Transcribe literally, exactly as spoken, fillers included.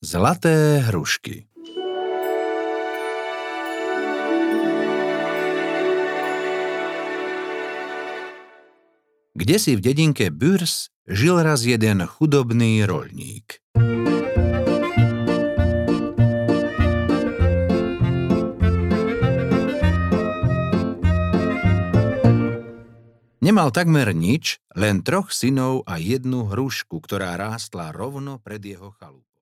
Zlaté hrušky. Kdesi v dedinke Bürs žil raz jeden chudobný roľník. Nemal takmer nič, len troch synov a jednu hrušku, ktorá rástla rovno pred jeho chalupou.